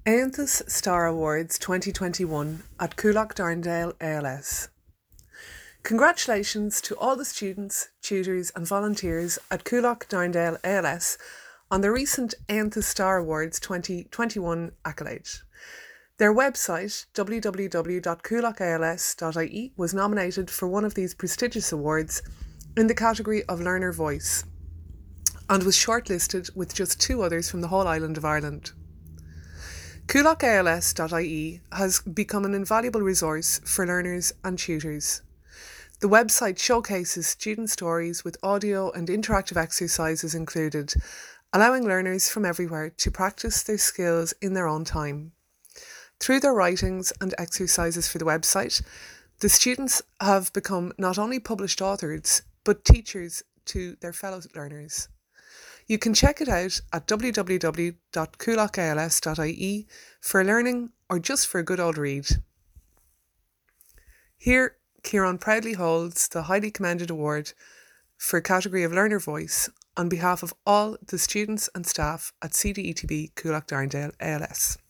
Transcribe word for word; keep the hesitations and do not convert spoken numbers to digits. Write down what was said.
Aontas Star Awards twenty twenty-one at Coolock Darndale A L S. Congratulations to all the students, tutors and volunteers at Coolock Darndale A L S on the recent Aontas Star Awards twenty twenty-one accolade. Their website, w w w dot coolock a l s dot i e, was nominated for one of these prestigious awards in the category of Learner Voice and was shortlisted with just two others from the whole island of Ireland. coolock a l s dot i e has become an invaluable resource for learners and tutors. The website showcases student stories with audio and interactive exercises included, allowing learners from everywhere to practice their skills in their own time. Through their writings and exercises for the website, the students have become not only published authors, but teachers to their fellow learners. You can check it out at w w w dot coolock a l s dot i e for learning or just for a good old read. Here, Kieran proudly holds the highly commended award for category of Learner Voice on behalf of all the students and staff at C D E T B Coolock Darndale A L S.